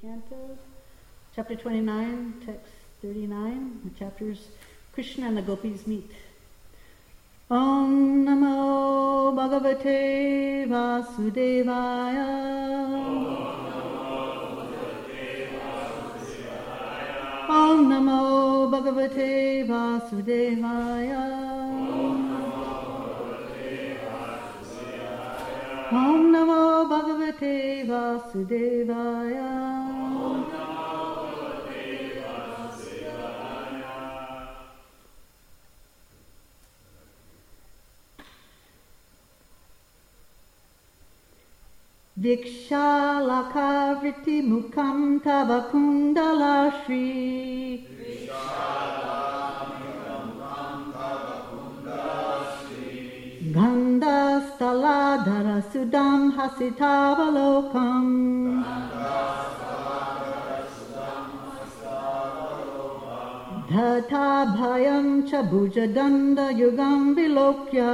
Canto, chapter 29, text 39, the chapters Krishna and the Gopis meet. Om Namo Bhagavate Vasudevaya. Om Namo Bhagavate Vasudevaya. Om Namo Bhagavate Vasudevaya. Vikshalakavriti mukham tava kundalashri. Gandhastaladhara sudam hasitavalokam. Dhata bhayam cha bhujadanda yugam vilokya.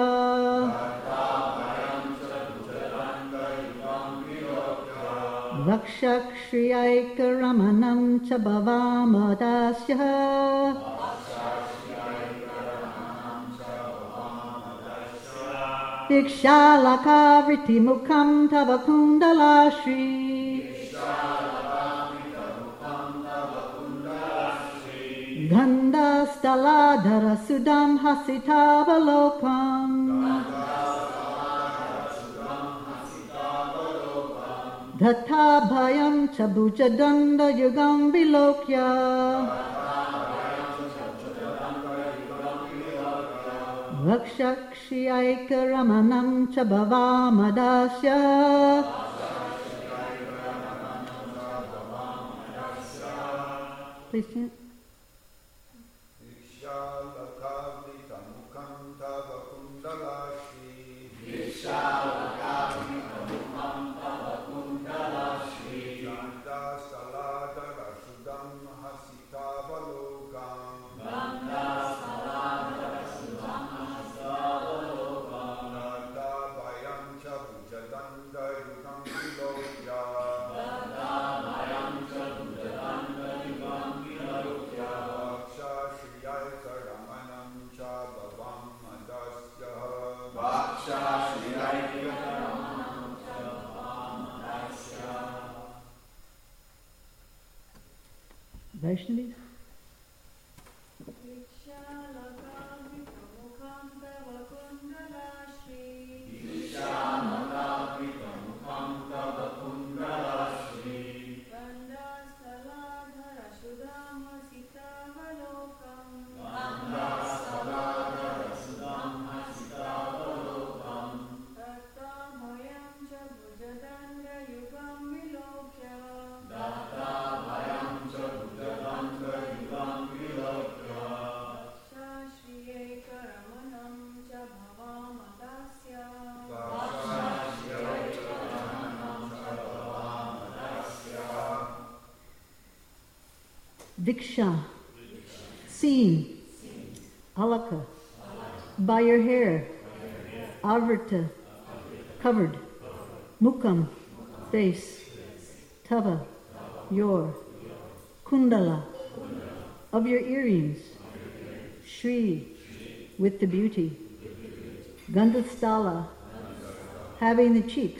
Vakshakshriyaikaramanan cha bhavamadasya. Vikshalakavriti mukham tava kundalashri. Gandhastaladhara sudam hasitavalokam. Dhatha bhayam cha bhujadanda yugam vilokya. Vakshakshriyaikaramanan cha bhavamadasya. Please chant. Vaishnavis. Viksha, seen. Alaka, by your hair. Avrita, covered. Mukham, face. Tava, your. Kundala, of your earrings. Shri, with the beauty. Gandhasthala, having the cheeks.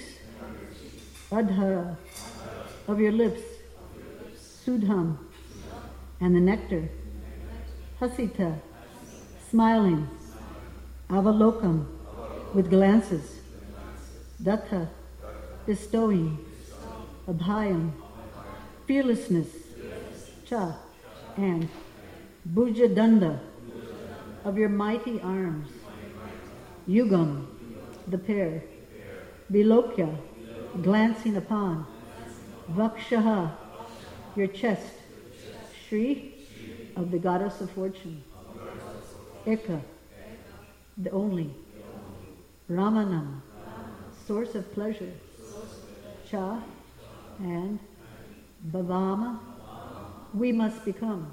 Adhara, of your lips. Sudham, and the nectar. Hasita, smiling. Avalokam, with glances. Datta, bestowing. Abhayam, fearlessness. Cha, and Bhujadanda, of your mighty arms. Yugam, the pair. Vilokya, glancing upon. Vakshaha, your chest. Shri, of the goddess of fortune. Eka, the only. Ramanam, source of pleasure. Cha, and Bhavama, we must become.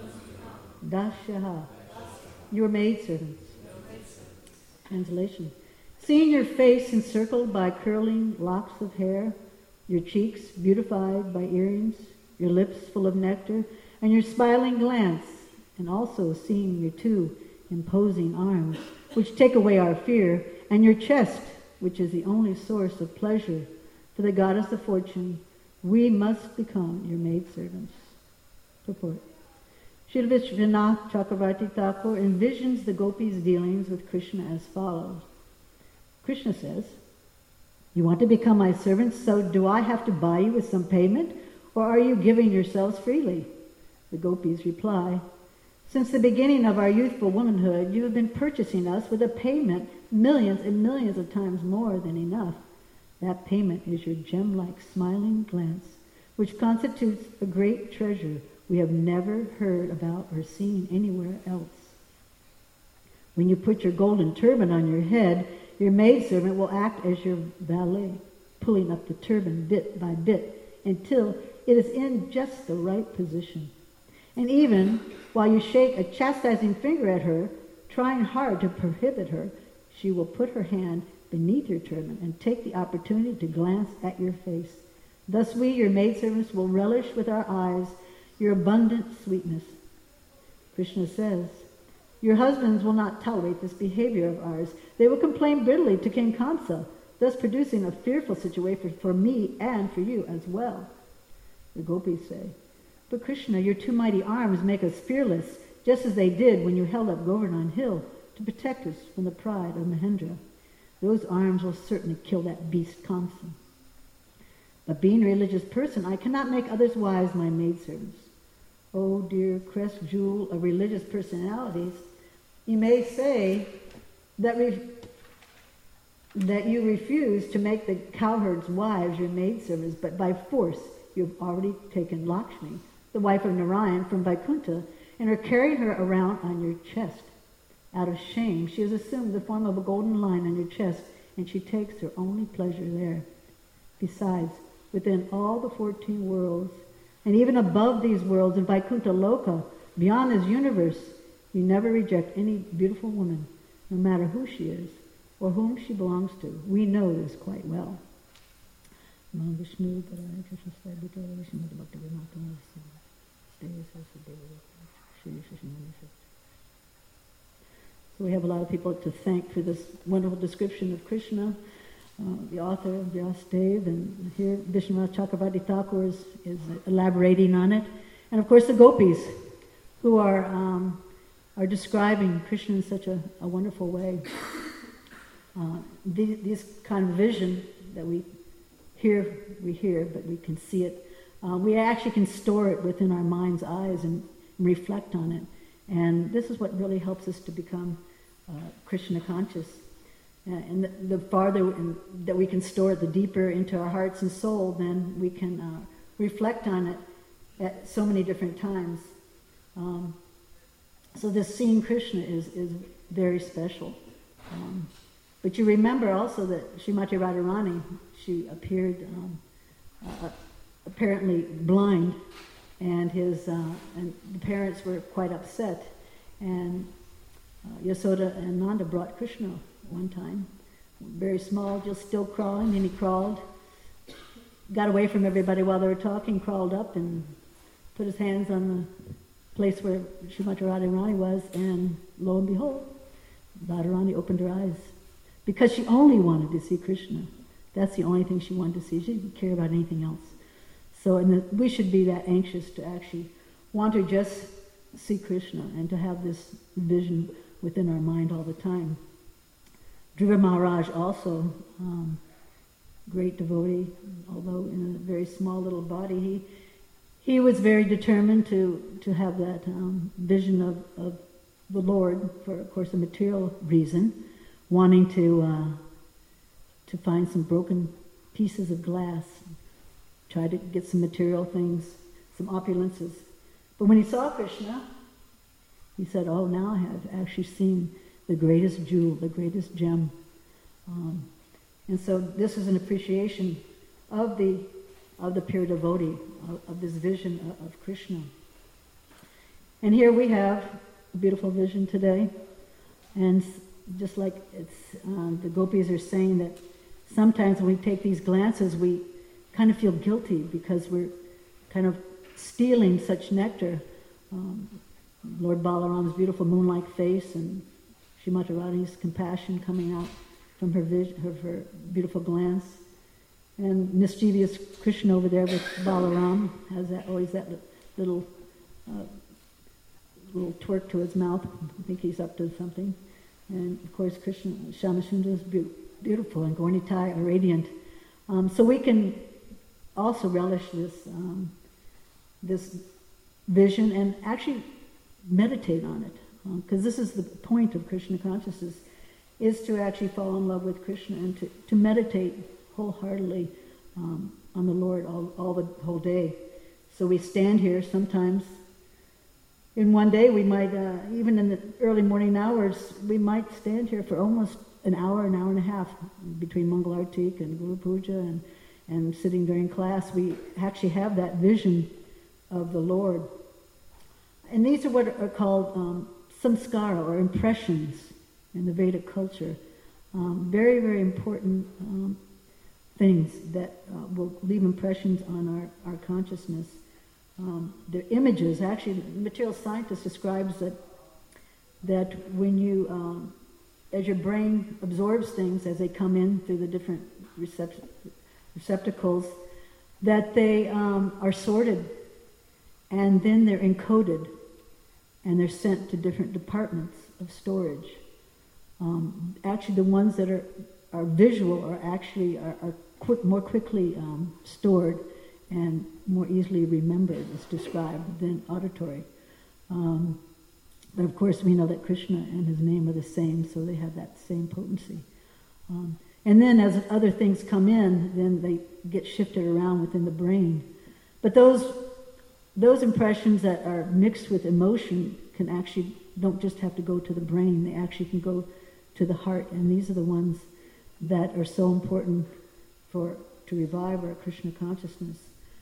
Dasyaha, your maidservants. Translation. Seeing your face encircled by curling locks of hair, your cheeks beautified by earrings, your lips full of nectar, and your smiling glance, and also seeing your two imposing arms, which take away our fear, and your chest, which is the only source of pleasure for the goddess of fortune, we must become your maidservants. Purport. Srila Vishwanath Chakravarti Thakur envisions the gopis' dealings with Krishna as follows. Krishna says, "You want to become my servants, so do I have to buy you with some payment, or are you giving yourselves freely?" The gopis reply, "Since the beginning of our youthful womanhood, you have been purchasing us with a payment millions and millions of times more than enough. That payment is your gem-like smiling glance, which constitutes a great treasure we have never heard about or seen anywhere else. When you put your golden turban on your head, your maidservant will act as your valet, pulling up the turban bit by bit until it is in just the right position. And even while you shake a chastising finger at her, trying hard to prohibit her, she will put her hand beneath your turban and take the opportunity to glance at your face. Thus we, your maidservants, will relish with our eyes your abundant sweetness." Krishna says, "Your husbands will not tolerate this behavior of ours. They will complain bitterly to King Kamsa, thus producing a fearful situation for me and for you as well." The gopis say, "But Krishna, your two mighty arms make us fearless, just as they did when you held up Govardhan Hill to protect us from the pride of Mahendra. Those arms will certainly kill that beast Kamsa. But being a religious person, I cannot make others' wives my maidservants." Oh dear crest jewel of religious personalities, you may say that you refuse to make the cowherds' wives your maidservants, but by force you have already taken Lakshmi, the wife of Narayan, from Vaikuntha, and are carrying her around on your chest. Out of shame, she has assumed the form of a golden lion on your chest, and she takes her only pleasure there. Besides, within all the 14 worlds, and even above these worlds in Vaikuntha Loka, beyond this universe, you never reject any beautiful woman, no matter who she is or whom she belongs to. We know this quite well. So we have a lot of people to thank for this wonderful description of Krishna. The author, Vyasadeva, and here Vishwanath Chakravarti Thakur is elaborating on it. And of course the gopis, who are describing Krishna in such a wonderful way. This kind of vision that we hear, but we can see it. We actually can store it within our mind's eyes and reflect on it. And this is what really helps us to become Krishna conscious. And the farther that we can store it, the deeper into our hearts and soul, then we can reflect on it at so many different times. So this seeing Krishna is very special. But you remember also that Srimati Radharani, she appeared apparently blind, and and the parents were quite upset. And Yasoda and Nanda brought Krishna one time, very small, just still crawling, and he crawled, got away from everybody while they were talking, crawled up and put his hands on the place where Srimati Radharani was, and lo and behold, Radharani opened her eyes, because she only wanted to see Krishna. That's the only thing she wanted to see. She didn't care about anything else. So we should be that anxious to actually want to just see Krishna and to have this vision within our mind all the time. Dhruva Maharaj also, great devotee, although in a very small little body, he was very determined to have that vision of the Lord for, of course, a material reason, wanting to find some broken pieces of glass, try to get some material things, some opulences. But when he saw Krishna, he said, "Oh, now I have actually seen the greatest jewel, the greatest gem." And so this is an appreciation of the pure devotee, of this vision of Krishna. And here we have a beautiful vision today. And just like the gopis are saying that sometimes when we take these glances, we kind of feel guilty because we're kind of stealing such nectar. Lord Balaram's beautiful moon-like face and Srimati Radharani's compassion coming out from her beautiful glance. And mischievous Krishna over there with Balaram has always that little twerk to his mouth. I think he's up to something. And of course, Krishna, Shyamasundar is beautiful, and Gauranitai are radiant. So we can also relish this vision and actually meditate on it, because this is the point of Krishna consciousness, is to actually fall in love with Krishna and to meditate wholeheartedly on the Lord all the whole day. So we stand here sometimes. In one day, we might, even in the early morning hours, we might stand here for almost an hour and a half between Mangal Artik and Guru Puja and sitting during class. We actually have that vision of the Lord. And these are what are called samskara, or impressions in the Vedic culture. Very, very important things that will leave impressions on our consciousness. They're images. Actually, material scientist describes that when you, as your brain absorbs things as they come in through the different receptacles, that they are sorted, and then they're encoded, and they're sent to different departments of storage. Actually, the ones that are visual are actually more quickly stored and more easily remembered, as described, than auditory. But of course, we know that Krishna and his name are the same, so they have that same potency. And then as other things come in, then they get shifted around within the brain. But those impressions that are mixed with emotion can actually, don't just have to go to the brain, they actually can go to the heart, and these are the ones that are so important to revive our Krishna consciousness.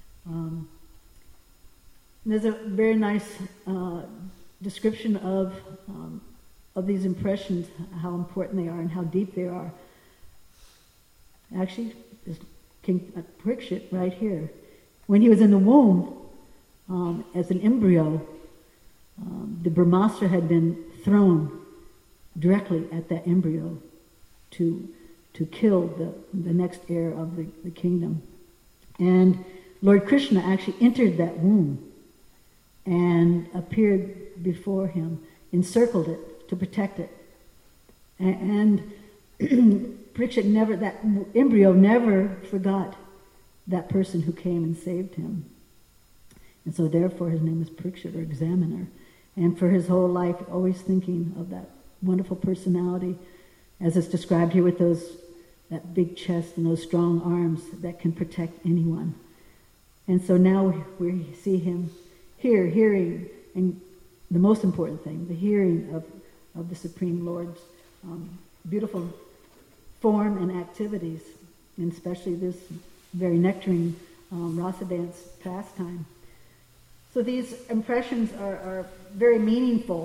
There's a very nice description of these impressions, how important they are and how deep they are. Actually, there's King Parikshit right here. When he was in the womb, as an embryo, the Brahmastra had been thrown directly at that embryo to kill the next heir of the kingdom. And Lord Krishna actually entered that womb and appeared before him, encircled it to protect it. And Parikshit that embryo never forgot that person who came and saved him. And so therefore his name is Parikshit, or examiner. And for his whole life, always thinking of that wonderful personality, as it's described here with that big chest and those strong arms that can protect anyone. And so now we see him here, hearing, and the most important thing, the hearing of the Supreme Lord's beautiful form and activities, and especially this very nectarine rasa dance pastime. So these impressions are very meaningful,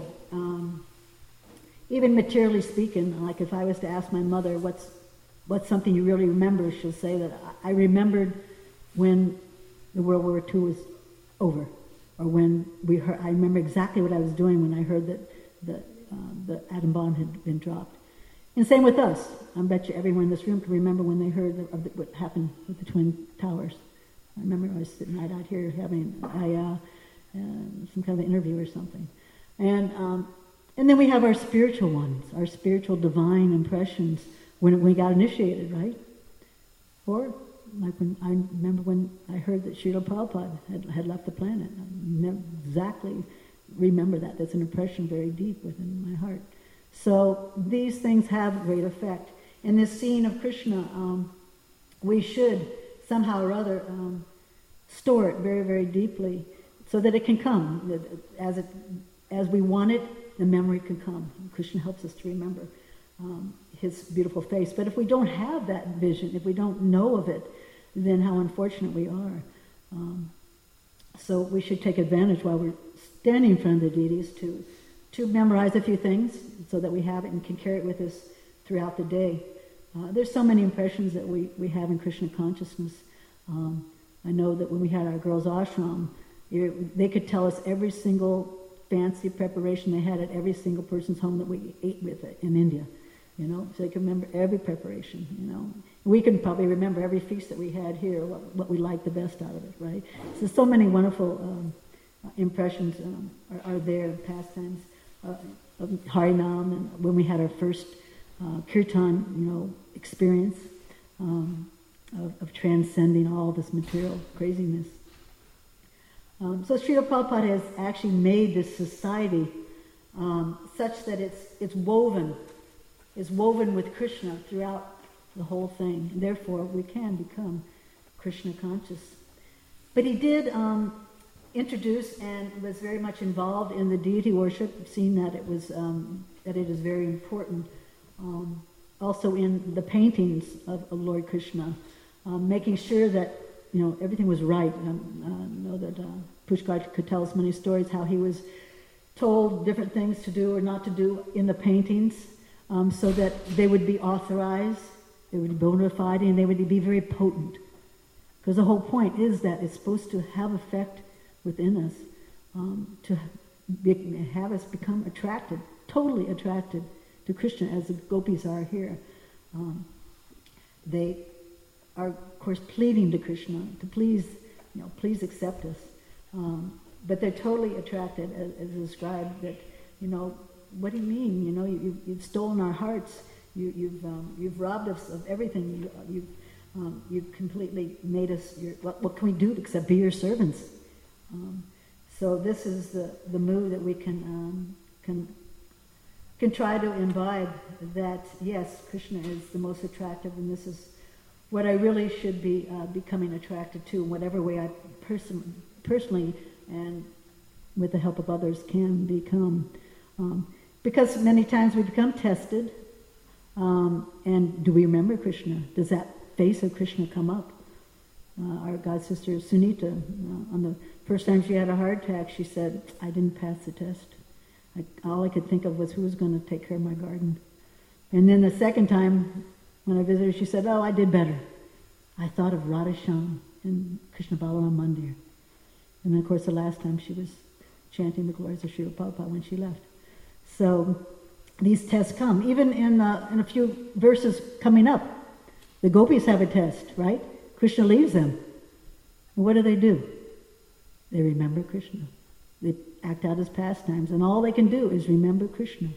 even materially speaking. Like if I was to ask my mother, what's something you really remember, she'll say that I remembered when the World War II was over, or when I remember exactly what I was doing when I heard that the atom bomb had been dropped. And same with us. I bet you everyone in this room can remember when they heard what happened with the Twin Towers. I remember I was sitting right out here having some kind of an interview or something. And then we have our spiritual ones, our spiritual divine impressions when we got initiated, right? Or like I remember when I heard that Srila Prabhupada had left the planet. I never exactly remember that. That's an impression very deep within my heart. So these things have great effect. In this scene of Krishna, we should somehow or other store it very, very deeply so that it can come. As we want it, the memory can come. Krishna helps us to remember his beautiful face. But if we don't have that vision, if we don't know of it, then how unfortunate we are. So we should take advantage while we're standing in front of the deities to memorize a few things so that we have it and can carry it with us throughout the day. There's so many impressions that we have in Krishna consciousness. I know that when we had our girls' ashram, They could tell us every single fancy preparation they had at every single person's home that we ate with it in India. So they could remember every preparation. We can probably remember every feast that we had here, what we liked the best out of it, right? So many wonderful impressions are there, pastimes of Harinam, and when we had our first kirtan, experience of transcending all this material craziness. So Srila Prabhupada has actually made this society such that it's woven with Krishna throughout the whole thing. And therefore, we can become Krishna conscious. But he did introduce and was very much involved in the deity worship, seeing that it is very important. Also in the paintings of Lord Krishna, making sure that everything was right. I know that Pushkar could tell us many stories how he was told different things to do or not to do in the paintings, so that they would be authorized, they would be bona fide, and they would be very potent. Because the whole point is that it's supposed to have effect within us, to have us become attracted, totally attracted to Krishna, as the gopis are here. They are, of course, pleading to Krishna to please accept us. But they're totally attracted, as described, that, what do you mean? You've stolen our hearts. You've robbed us of everything. You've completely made us what can we do except be your servants? So this is the mood that we can try to imbibe, that yes, Krishna is the most attractive, and this is what I really should be becoming attracted to in whatever way I personally and with the help of others can become. Because many times we become tested, and do we remember Krishna? Does that face of Krishna come up? Our god sister Sunita, on the first time she had a heart attack, she said, I didn't pass the test. All I could think of was who was going to take care of my garden. And then the second time, when I visited, she said, I did better. I thought of Radha Shyam and Krishna Balaram Mandir. And then, of course, the last time she was chanting the glories of Srila Prabhupada when she left. So these tests come. Even in a few verses coming up, the gopis have a test, right? Krishna leaves them. And what do? They remember Krishna. They act out his pastimes, and all they can do is remember Krishna.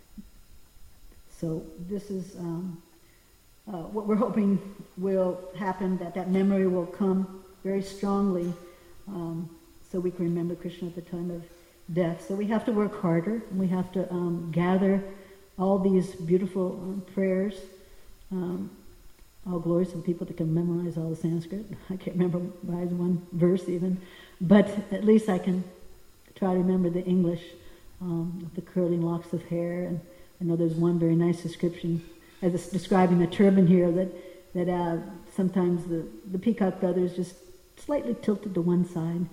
So this is what we're hoping will happen, that memory will come very strongly, so we can remember Krishna at the time of death. So we have to work harder, and we have to gather all these beautiful prayers, all glories to the people that can memorize all the Sanskrit. I can't remember one verse even, but at least I can try to remember the English, the curling locks of hair. And I know there's one very nice description as it's describing the turban here, that sometimes the peacock feathers just slightly tilted to one side.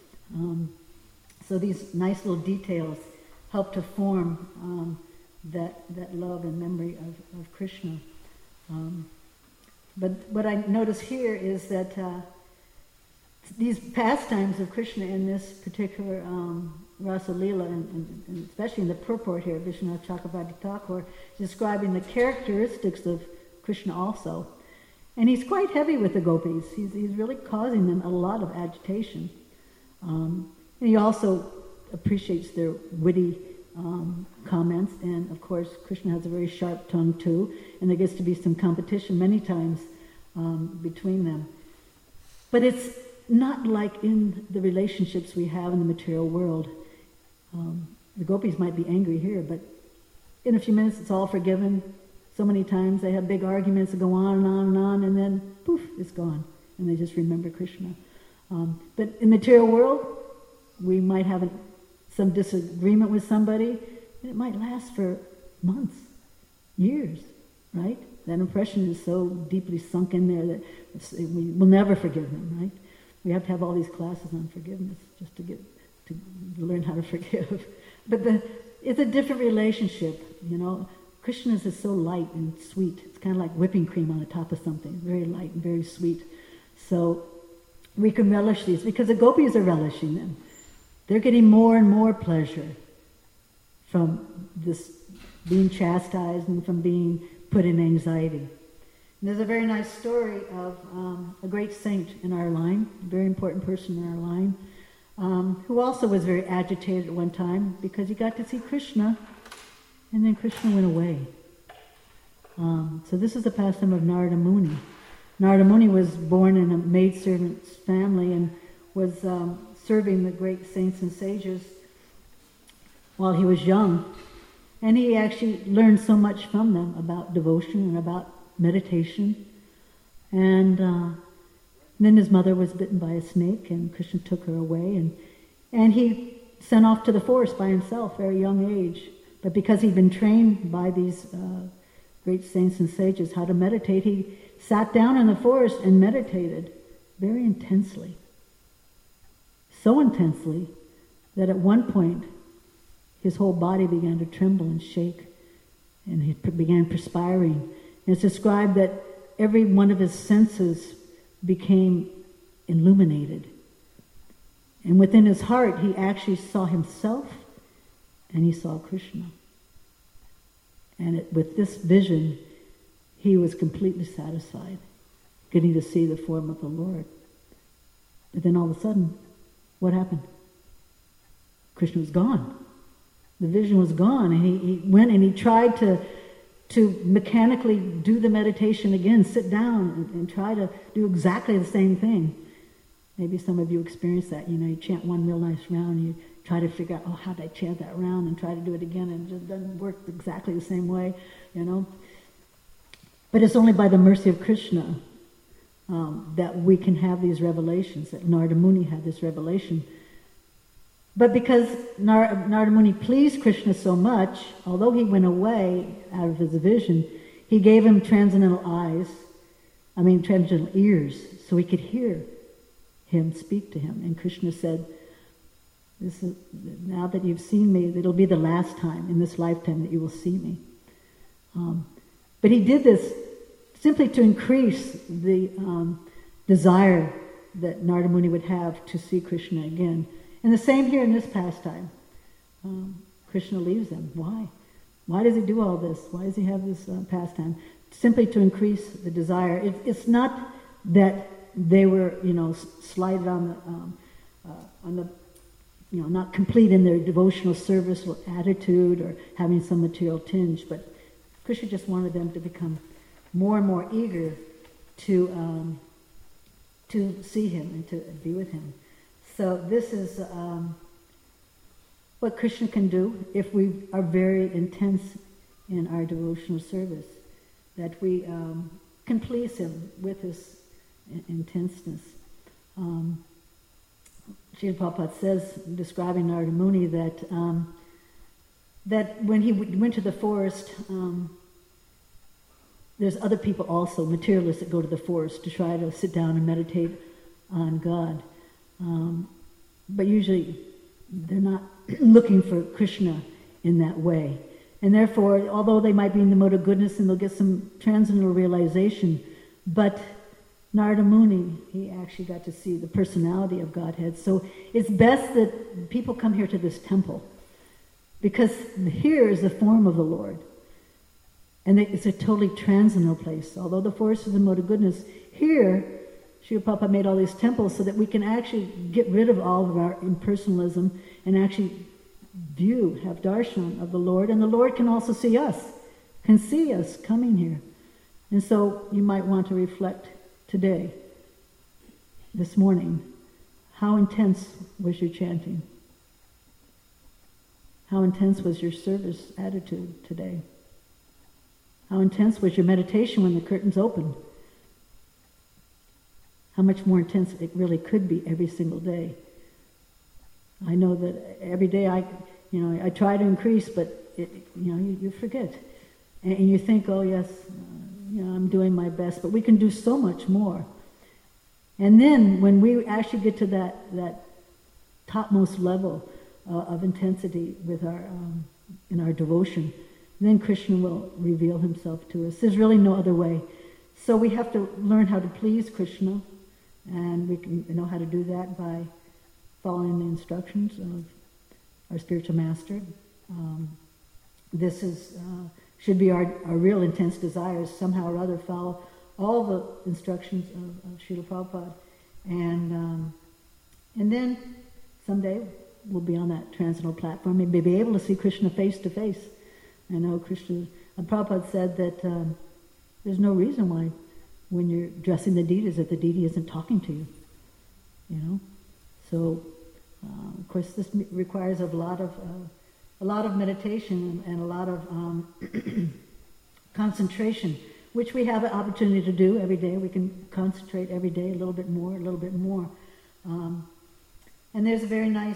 So these nice little details help to form that love and memory of Krishna. But what I notice here is that these pastimes of Krishna in this particular Rasa Leela, and especially in the purport here, Vishwanath Chakravarti Thakur, describing the characteristics of Krishna also. And he's quite heavy with the gopis. He's really causing them a lot of agitation. And he also appreciates their witty comments, and of course Krishna has a very sharp tongue too, and there gets to be some competition many times between them. But it's not like in the relationships we have in the material world. The gopis might be angry here, but in a few minutes it's all forgiven. So many times they have big arguments that go on and on and on, and then poof, it's gone, and they just remember Krishna. But in the material world, we might have some disagreement with somebody, and it might last for months, years, right? That impression is so deeply sunk in there that we will never forgive them, right? We have to have all these classes on forgiveness just to learn how to forgive. But it's a different relationship, Krishna's is so light and sweet. It's kind of like whipping cream on the top of something, very light and very sweet. So we can relish these, because the gopis are relishing them. They're getting more and more pleasure from this being chastised and from being put in anxiety. And there's a very nice story of a great saint in our line, a very important person in our line, who also was very agitated at one time because he got to see Krishna, and then Krishna went away. So this is the pastime of Narada Muni. Narada Muni was born in a maidservant's family and was serving the great saints and sages while he was young. And he actually learned so much from them about devotion and about meditation. And then his mother was bitten by a snake, and Krishna took her away. And he sent off to the forest by himself, very young age. But because he'd been trained by these great saints and sages how to meditate, he sat down in the forest and meditated very intensely. So intensely that at one point his whole body began to tremble and shake, and he began perspiring. And it's described that every one of his senses became illuminated. And within his heart he actually saw himself and he saw Krishna. And with this vision, he was completely satisfied, getting to see the form of the Lord. But then all of a sudden, what happened? Krishna was gone. The vision was gone, and he went and he tried to mechanically do the meditation again, sit down and try to do exactly the same thing. Maybe some of you experience that. You chant one real nice round, you try to figure out, how did I chant that round, and try to do it again, and it just doesn't work exactly the same way, But it's only by the mercy of Krishna that we can have these revelations, that Narada Muni had this revelation. But because Narada Muni pleased Krishna so much, although he went away out of his vision, he gave him transcendental ears, so he could hear him speak to him. And Krishna said, now that you've seen me, it'll be the last time in this lifetime that you will see me. But he did this simply to increase the desire that Narada Muni would have to see Krishna again. And the same here in this pastime. Krishna leaves them. Why? Why does he do all this? Why does he have this pastime? Simply to increase the desire. It's not that they were, slighted on the not complete in their devotional service or attitude or having some material tinge, but Krishna just wanted them to become more and more eager to see him and to be with him. So this is what Krishna can do if we are very intense in our devotional service, that we can please him with his intenseness. Srila Prabhupada says, describing Narada Muni, that when he went to the forest, there's other people also, materialists, that go to the forest to try to sit down and meditate on God. But usually they're not looking for Krishna in that way. And therefore, although they might be in the mode of goodness and they'll get some transcendental realization, but Narada Muni, he actually got to see the personality of Godhead. So it's best that people come here to this temple, because here is the form of the Lord. And it's a totally transcendental place. Although the forest is the mode of goodness, here, Srila Prabhupada made all these temples so that we can actually get rid of all of our impersonalism and actually have darshan of the Lord. And the Lord can also see us, can see us coming here. And so you might want to reflect today, this morning, how intense was your chanting? How intense was your service attitude today? How intense was your meditation when the curtains opened? How much more intense it really could be every single day. I know that every day I try to increase, but you forget. And you think, oh yes, I'm doing my best, but we can do so much more. And then when we actually get to that topmost level of intensity with in our devotion, then Krishna will reveal himself to us. There's really no other way. So we have to learn how to please Krishna And we can know how to do that by following the instructions of our spiritual master. This should be our real intense desires, somehow or other follow all the instructions of Srila Prabhupada. And then someday we'll be on that transcendental platform and be able to see Krishna face to face. I know Prabhupada said that there's no reason why when you're addressing the deities that the deity isn't talking to you. You know? So, of course, this requires a lot of meditation and a lot of concentration, which we have an opportunity to do every day. We can concentrate every day a little bit more, a little bit more. And there's a very nice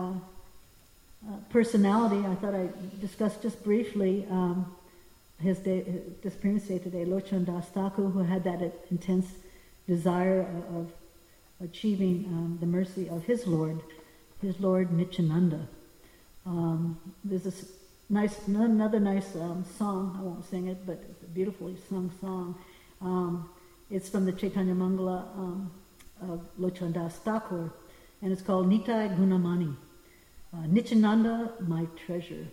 personality I thought I'd discuss just briefly. His disappearance day today, Lochan Das Thakur, who had that intense desire of achieving the mercy of his Lord Nityananda. There's another nice song. I won't sing it, but it's a beautifully sung song. It's from the Chaitanya Mangala of Lochan Das Thakur, and it's called Nitai Gunamani. Nityananda, my treasure.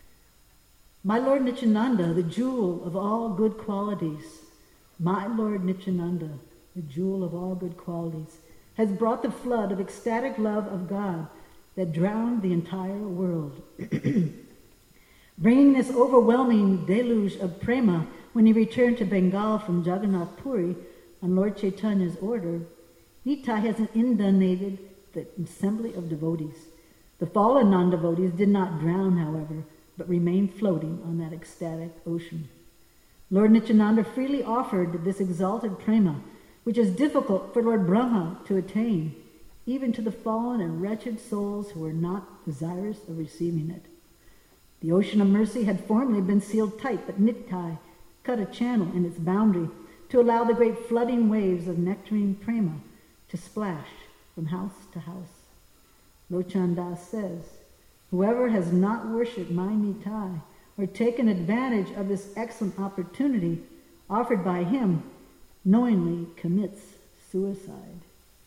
My Lord Nityananda, the jewel of all good qualities, my Lord Nityananda, the jewel of all good qualities, has brought the flood of ecstatic love of God that drowned the entire world. Bringing this overwhelming deluge of prema when he returned to Bengal from Jagannath Puri on Lord Chaitanya's order, Nitai has inundated the assembly of devotees. The fallen non-devotees did not drown, however, but remained floating on that ecstatic ocean. Lord Nityananda freely offered this exalted prema, which is difficult for Lord Brahma to attain, even to the fallen and wretched souls who were not desirous of receiving it. The ocean of mercy had formerly been sealed tight, but Nitai cut a channel in its boundary to allow the great flooding waves of nectarine prema to splash from house to house. Lochan Das says, whoever has not worshipped my Nitai or taken advantage of this excellent opportunity offered by him knowingly commits suicide.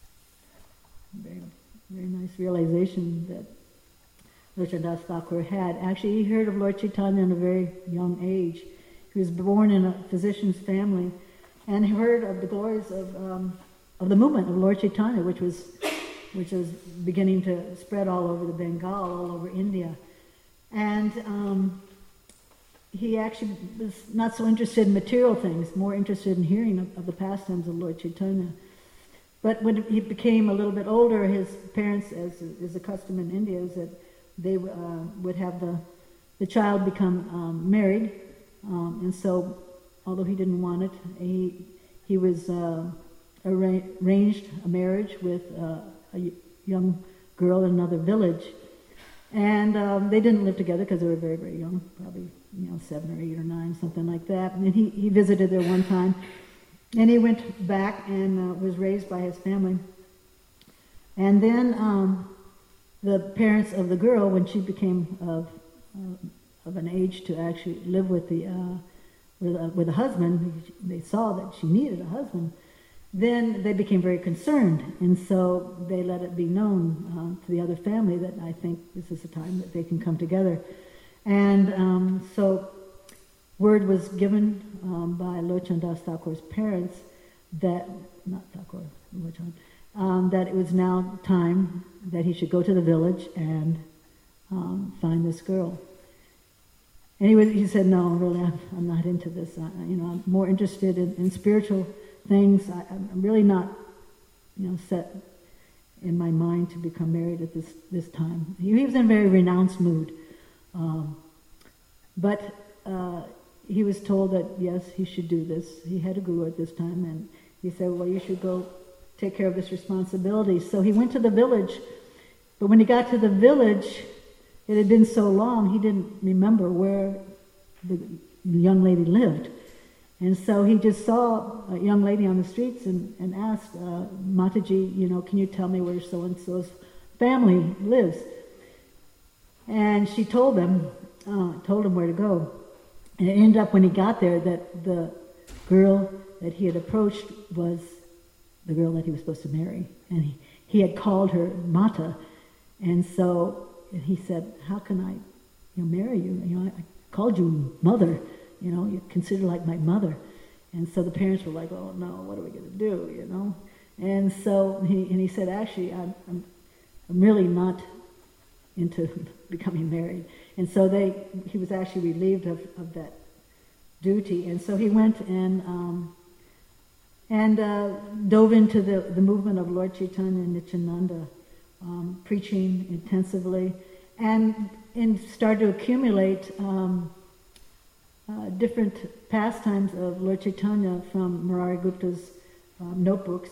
Very, very nice realization that Lochan Das Thakur had. Actually, he heard of Lord Chaitanya at a very young age. He was born in a physician's family and heard of the glories of the movement of Lord Chaitanya, which was beginning to spread all over the Bengal, all over India. And he actually was not so interested in material things, more interested in hearing of the pastimes of Lord Chaitanya. But when he became a little bit older, his parents, as is the custom in India, is that they would have the child become married. And so, although he didn't want it, he was arranged a marriage with a young girl in another village. And they didn't live together because they were very, very young, probably 7 or 8 or 9, something like that. And he visited there one time. And he went back and was raised by his family. And then the parents of the girl, when she became of an age to actually live with a husband, they saw that she needed a husband. Then they became very concerned, and so they let it be known to the other family that I think this is the time that they can come together. And so word was given by Lochan Das Thakur's parents that, not Thakur, Lochan, that it was now time that he should go to the village and find this girl. And he said, no, really, I'm not into this. I'm more interested in spiritual things. I'm really not, set in my mind to become married at this time. He was in a very renounced mood. But he was told that, yes, he should do this. He had a guru at this time, and he said, well, you should go take care of this responsibility. So he went to the village, but when he got to the village, it had been so long, he didn't remember where the young lady lived. And so he just saw a young lady on the streets and asked, Mataji, can you tell me where so-and-so's family lives? And she told him where to go. And it ended up when he got there that the girl that he had approached was the girl that he was supposed to marry. And he had called her Mata. And so he said, how can I marry you? I called you mother. You're considered like my mother. And so the parents were like, oh no, what are we going to do, And so he said, actually, I'm really not into becoming married. And so he was actually relieved of that duty. And so he went and dove into the movement of Lord Chaitanya and Nityananda, preaching intensively, and started to accumulate different pastimes of Lord Chaitanya from Murari Gupta's notebooks.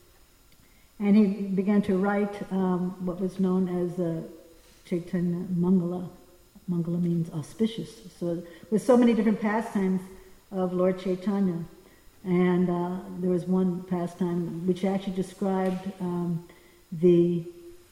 And he began to write what was known as Chaitanya Mangala. Mangala means auspicious. So with so many different pastimes of Lord Chaitanya. And there was one pastime which actually described the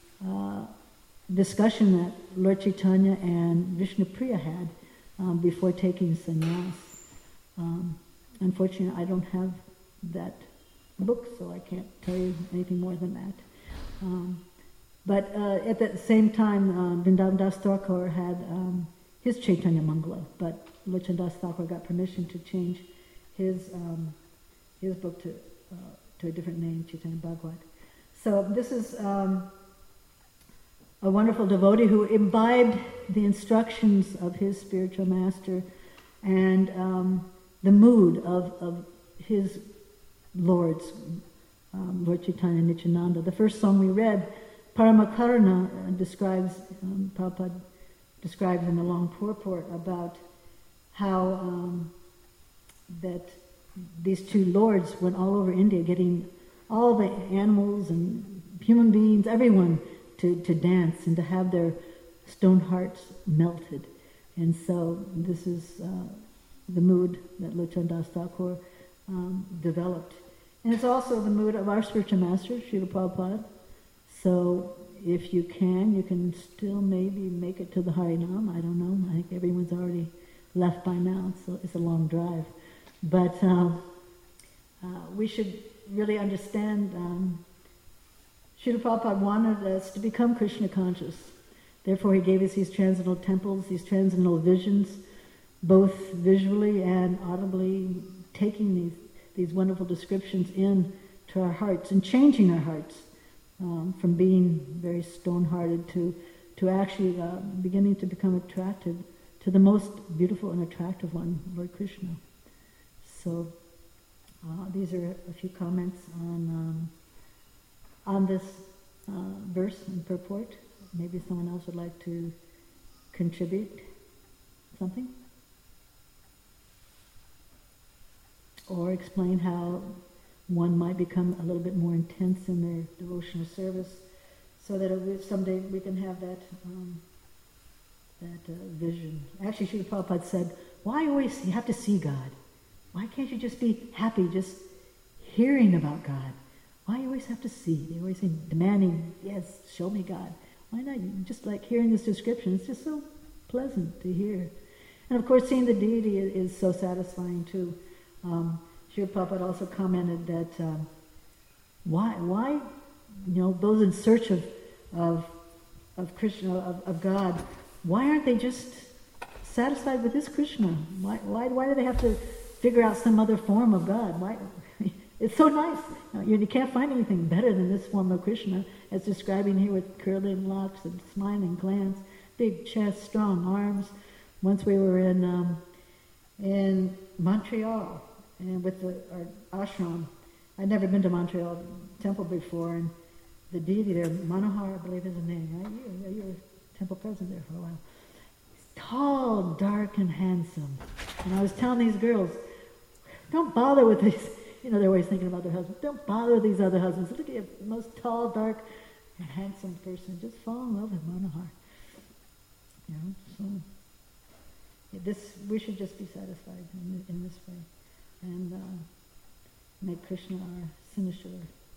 discussion that Lord Chaitanya and Vishnupriya had before taking sannyas. Unfortunately, I don't have that book, so I can't tell you anything more than that. But at the same time, Vrindavan Das Thakur had his Chaitanya Mangala, but Lochan Das Thakur got permission to change his book to a different name, Chaitanya Bhagavad. So this is a wonderful devotee who imbibed the instructions of his spiritual master and the mood of his lords, Lord Chaitanya and Nityananda. The first song we read, Paramakarana, Prabhupada describes in the long purport about how that these two lords went all over India getting all the animals and human beings, everyone, to dance and to have their stone hearts melted. And so this is the mood that Lochan Das Thakur developed. And it's also the mood of our spiritual master, Srila Prabhupada. So if you can still maybe make it to the Harinam. I don't know. I think everyone's already left by now, so it's a long drive. But we should really understand Srila Prabhupada wanted us to become Krishna conscious. Therefore he gave us these transcendental temples, these transcendental visions, both visually and audibly, taking these wonderful descriptions in to our hearts and changing our hearts from being very stone-hearted to actually beginning to become attracted to the most beautiful and attractive one, Lord Krishna. So these are a few comments on this verse and purport. Maybe someone else would like to contribute something? Or explain how one might become a little bit more intense in their devotional service so that someday we can have that vision. Actually, Srila Prabhupada said, why always you have to see God? Why can't you just be happy just hearing about God? Why you always have to see? They always say, demanding, yes, show me God. Why not? Just like hearing this description, it's just so pleasant to hear. And of course, seeing the deity is so satisfying too. Srila Prabhupada also commented that why those in search of Krishna, of God, why aren't they just satisfied with this Krishna? Why do they have to figure out some other form of God? Why? It's so nice. You can't find anything better than this form of Krishna, as describing here with curling locks and smiling glance, big chest, strong arms. Once we were in Montreal, and with our ashram. I'd never been to Montreal temple before, and the deity there, Manohar, I believe is his name, right? You were a temple president there for a while. He's tall, dark, and handsome. And I was telling these girls, don't bother with these, they're always thinking about their husbands. Don't bother with these other husbands. Look at the most tall, dark, and handsome person. Just fall in love with Manohar. So we should just be satisfied in this way. And make Krishna our cynosure.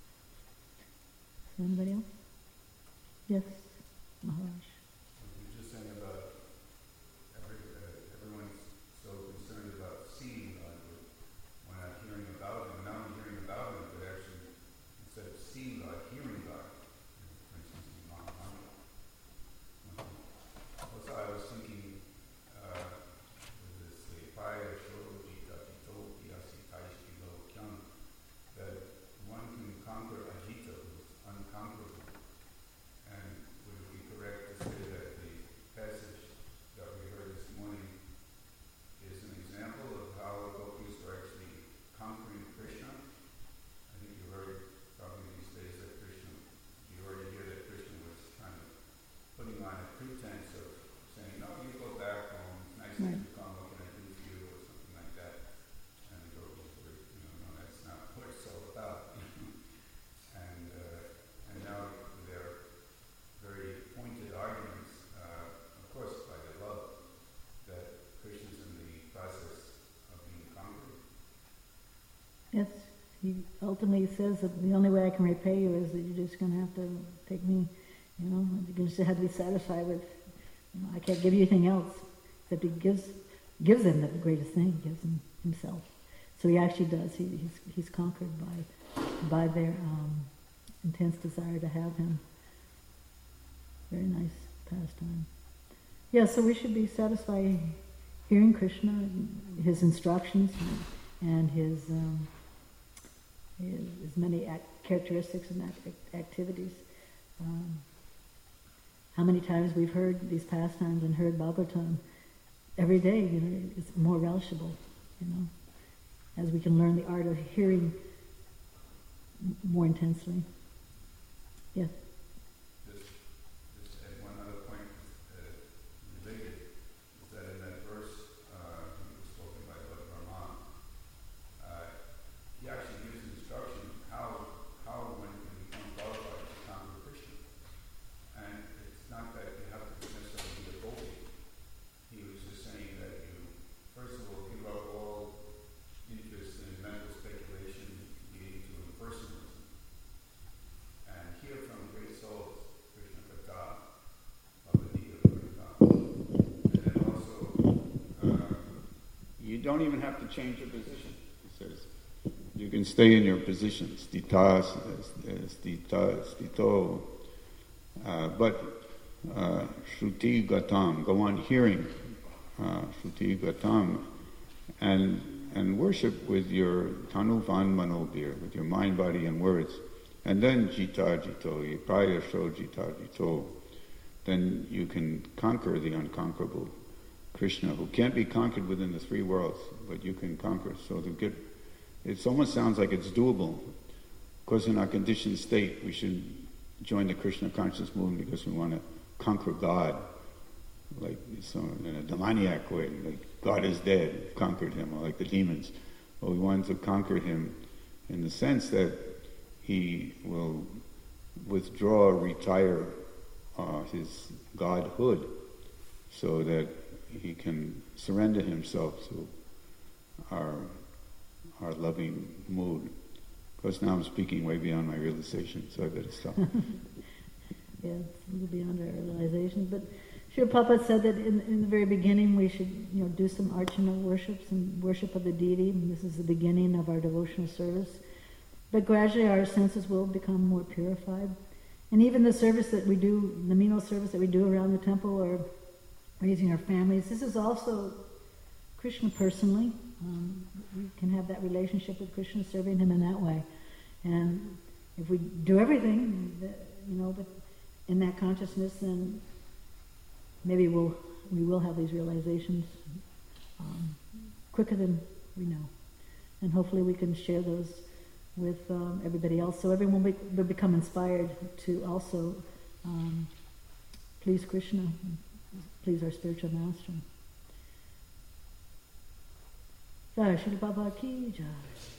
So anybody else? Yes, Maharaj. You were just saying about everyone's so concerned about seeing God, but we're not hearing about Him. Not only hearing about Him, but actually on a pretense of saying, no, you go back home, it's nice Right. that you come, what can I do for you, or something like that. And we go, no, that's not what it's all about. And now they're very pointed arguments, of course, by the love, that Krishna's in the process of being conquered. Yes, he ultimately says that the only way I can repay you is that you're just going to have to take me, you just have to be satisfied with, I can't give you anything else, except he gives them the greatest thing, he gives them himself. So he actually does, he's conquered by their intense desire to have him. Very nice pastime. Yeah, so we should be satisfied hearing Krishna, his instructions, and his many characteristics and activities. How many times we've heard these pastimes and heard Bhagavatam every day, it's more relishable, as we can learn the art of hearing more intensely. Yes. Just add one other point related, is that in that verse spoken by Lord Brahma, he actually gives instruction how one can become qualified to conquer Krishna. And it's not that you have to necessarily be a gopi. He was just saying that you, first of all, give up all interest in mental speculation leading to impersonalism. And hear from great souls, Krishna Katha, Bhagavad-gita, and then also, you don't even have to change your position. He says, you can stay in your position, stita, stito, but shruti gatam, go on hearing, shruti gatam, and worship with your tanuvan manobir, with your mind, body, and words. And then jita jito, praya sho jita jito, then you can conquer the unconquerable Krishna, who can't be conquered within the three worlds, but you can conquer. So it almost sounds like it's doable. Of course, in our conditioned state, we should join the Krishna conscious movement because we want to conquer God, like in a demoniac way, like God is dead, conquered him, or like the demons. But we want to conquer him in the sense that he will withdraw, retire his godhood, so that he can surrender himself to our loving mood. Of course, now I'm speaking way beyond my realization, so I better stop. Yeah, it's a little beyond our realization. But Srila Prabhupada said that in the very beginning we should do some archana worships and worship of the deity, and this is the beginning of our devotional service. But gradually our senses will become more purified. And even the service that we do, the menial service that we do around the temple or raising our families, this is also Krishna personally. We can have that relationship with Krishna, serving him in that way. And if we do everything, but in that consciousness, then maybe we will have these realizations quicker than we know. And hopefully we can share those with everybody else, so everyone will become inspired to also please Krishna, please our spiritual master. Jai Shri Baba Ki Jai.